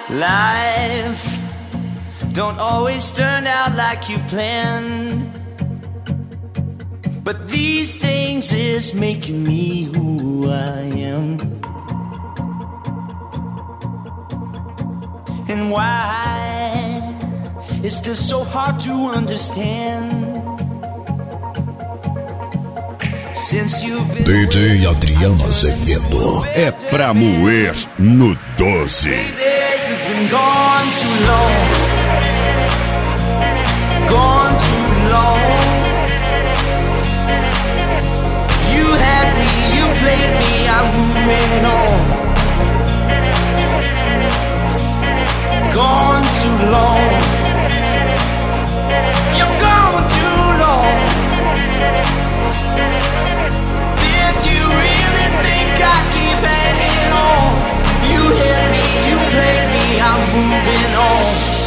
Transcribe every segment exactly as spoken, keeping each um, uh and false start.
Life don't always turn out like you planned, but these things is making me who I am. And why is this so hard to understand? Since you've been D J Adriano Azevedo é pra moer no doze. Baby, you've been gone too long, gone too long. You had me, you played me, I'm moving on. Gone too long, you're gone too long. Did you really think I keep hanging on? You hit me, you played me, I'm moving on.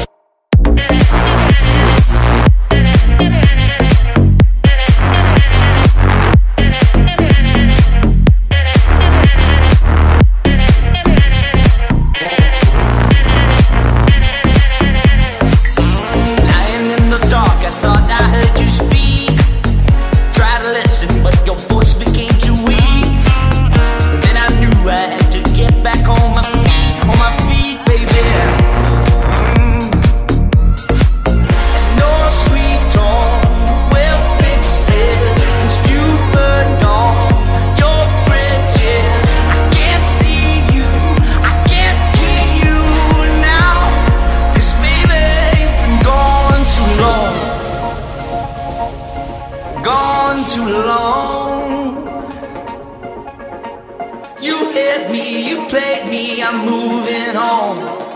Gone too long. You hit me, you played me, I'm moving on.